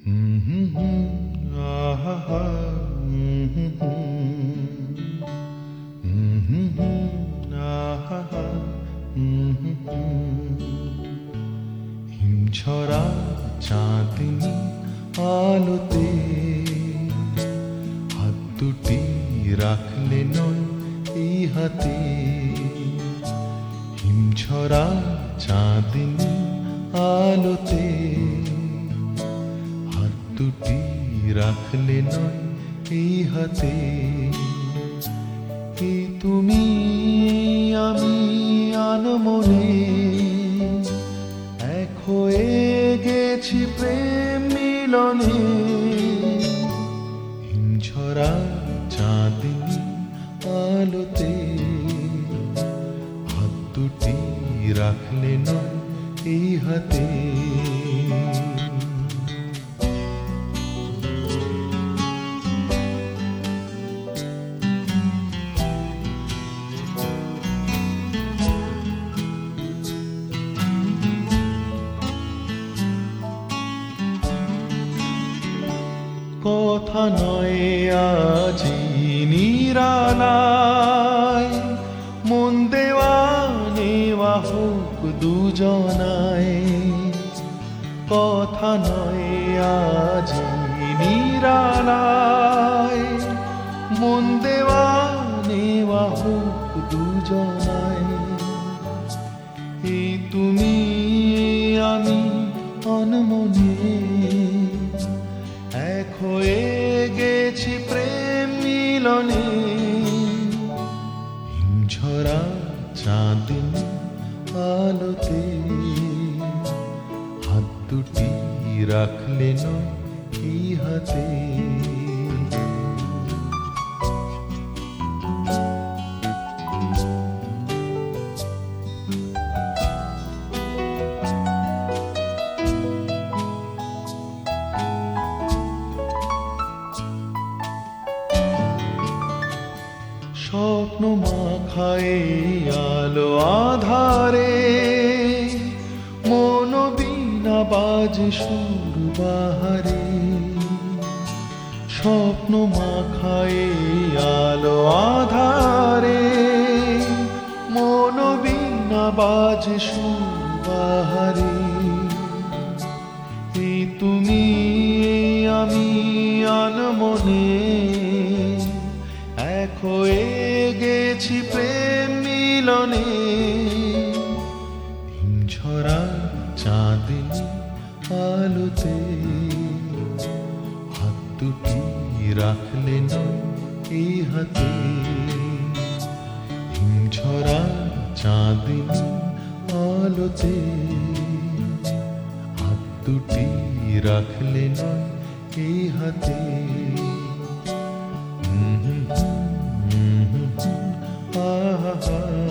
হিমছড়া চাঁদনি আলোতে হাত দুটি রাখলে নয় এই হাতে। হিমছড়া চাঁদনি আলোতে হাত দুটি রাখলে নয় এই হাতে। কি তুমি আমি আনমনে এক হয়ে গেছি প্রেম মিলনে। হিমঝরা চাঁদনি আলোতে হাত দুটি রাখলে নয় এই হাতে। কথা নয় আজি নিরালায় মন দেওয়া নেওয়া হোক দুজনায়। কথা নয় আজি নিরালায় মন দেওয়া নেওয়া হোক দুজনায়। এই তুমি আমি অনমনে এক হয়ে গেছি প্রেম মিলনে। হিমঝরা চাঁদনি আলোতে হাত দুটি রাখলে নয় এই হাতে। স্বপ্ন মাখায় আলো আধারে মন বিনা বাজে সুর বাহারে। স্বপ্ন মাখায় আলো আধারে মন বিনা বাজে সুর বাহারে। এই তুমি আমি আনমনে এক হয়ে গেছি প্রেম মিলনে। হিমঝরা চাঁদনি আলোতে হাত দুটি রাখলে নয় এই হাতে। হিমঝরা চাঁদনি আলোতে হাত দুটি রাখলে নয় এই হাতে। ah